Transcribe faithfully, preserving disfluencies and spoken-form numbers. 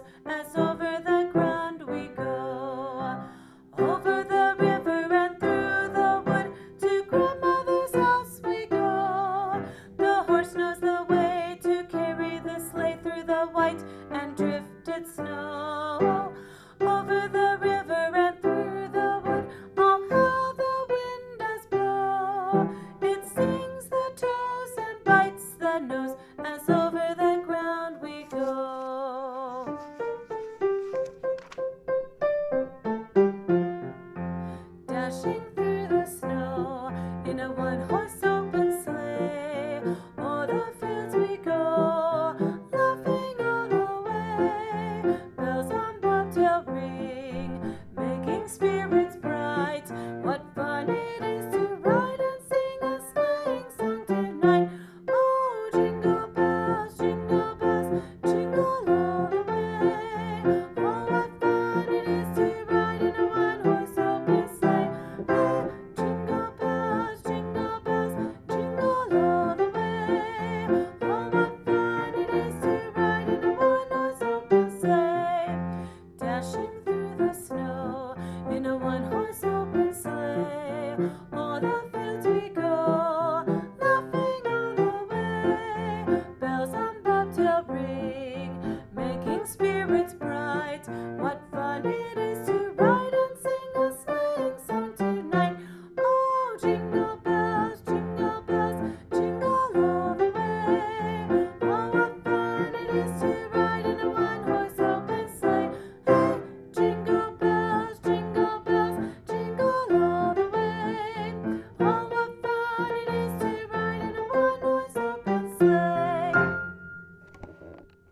as over the ground we go. Over the river and through the wood, to grandmother's house we go. The horse knows the way to carry the sleigh through the white and drifted snow.